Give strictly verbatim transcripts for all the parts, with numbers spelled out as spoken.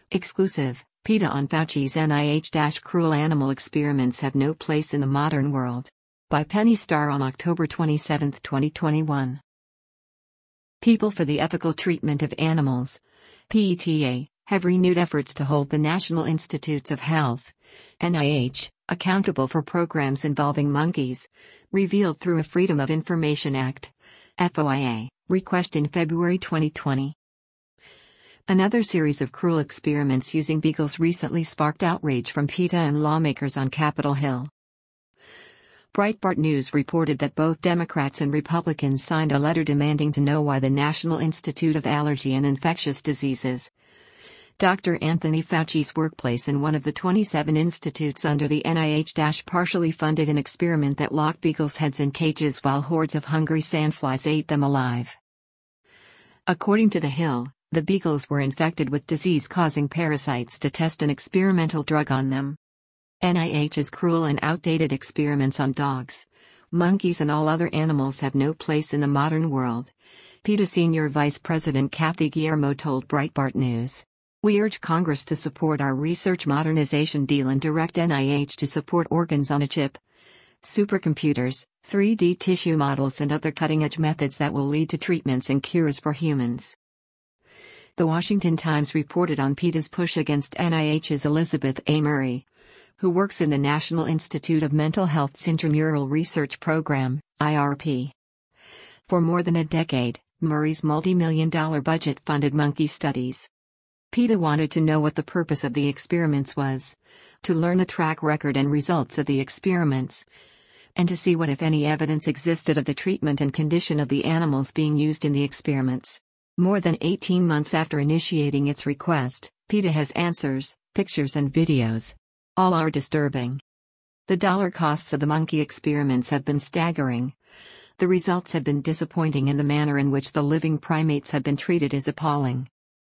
Exclusive, PETA on Fauci's N I H-cruel animal experiments have no place in the modern world. By Penny Starr on October twenty-seventh, twenty twenty-one. People for the Ethical Treatment of Animals, P E T A, have renewed efforts to hold the National Institutes of Health, N I H, accountable for programs involving monkeys, revealed through a Freedom of Information Act, F O I A, request in February twenty twenty. Another series of cruel experiments using beagles recently sparked outrage from PETA and lawmakers on Capitol Hill. Breitbart News reported that both Democrats and Republicans signed a letter demanding to know why the National Institute of Allergy and Infectious Diseases, Doctor Anthony Fauci's workplace and one of the twenty-seven institutes under the N I H partially funded an experiment that locked beagles' heads in cages while hordes of hungry sandflies ate them alive. According to The Hill, the beagles were infected with disease-causing parasites to test an experimental drug on them. N I H's cruel and outdated experiments on dogs, monkeys and all other animals have no place in the modern world, PETA Senior Vice President Kathy Guillermo told Breitbart News. We urge Congress to support our research modernization deal and direct N I H to support organs on a chip, supercomputers, three D tissue models and other cutting-edge methods that will lead to treatments and cures for humans. The Washington Times reported on PETA's push against N I H's Elizabeth A. Murray, who works in the National Institute of Mental Health's Intramural Research Program, I R P. For more than a decade, Murray's multi-million dollar budget funded monkey studies. PETA wanted to know what the purpose of the experiments was, to learn the track record and results of the experiments, and to see what if any evidence existed of the treatment and condition of the animals being used in the experiments. More than eighteen months after initiating its request, PETA has answers, pictures and videos. All are disturbing. The dollar costs of the monkey experiments have been staggering. The results have been disappointing and the manner in which the living primates have been treated is appalling.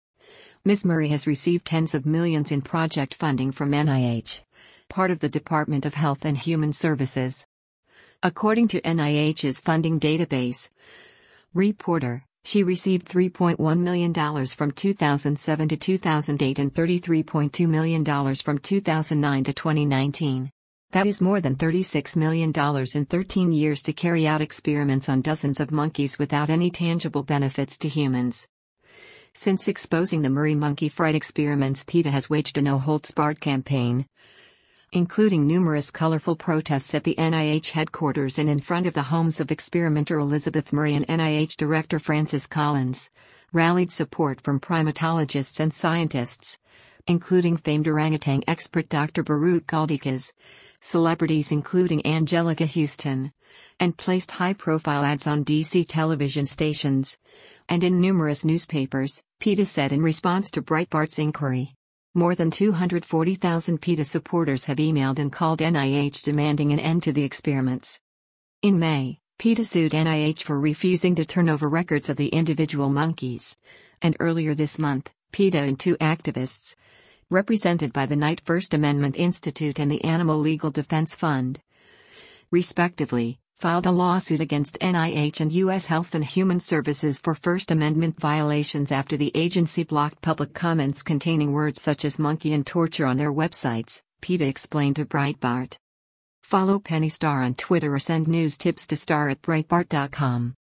Miz Murray has received tens of millions in project funding from N I H, part of the Department of Health and Human Services. According to N I H's funding database, Reporter, she received three point one million dollars from two thousand seven to two thousand eight and thirty-three point two million dollars from two thousand nine to twenty nineteen. That is more than thirty-six million dollars in thirteen years to carry out experiments on dozens of monkeys without any tangible benefits to humans. Since exposing the Murray monkey fright experiments, PETA has waged a no-holds-barred campaign, including numerous colorful protests at the N I H headquarters and in front of the homes of experimenter Elizabeth Murray and N I H Director Francis Collins, rallied support from primatologists and scientists, including famed orangutan expert Doctor Baruch Galdikas, celebrities including Angelica Houston, and placed high-profile ads on D C television stations, and in numerous newspapers, PETA said in response to Breitbart's inquiry. More than two hundred forty thousand PETA supporters have emailed and called N I H demanding an end to the experiments. In May, PETA sued N I H for refusing to turn over records of the individual monkeys, and earlier this month, PETA and two activists, represented by the Knight First Amendment Institute and the Animal Legal Defense Fund, respectively, filed a lawsuit against N I H and U S Health and Human Services for First Amendment violations after the agency blocked public comments containing words such as monkey and torture on their websites, PETA explained to Breitbart. Follow Penny Starr on Twitter or send news tips to Starr at Breitbart dot com.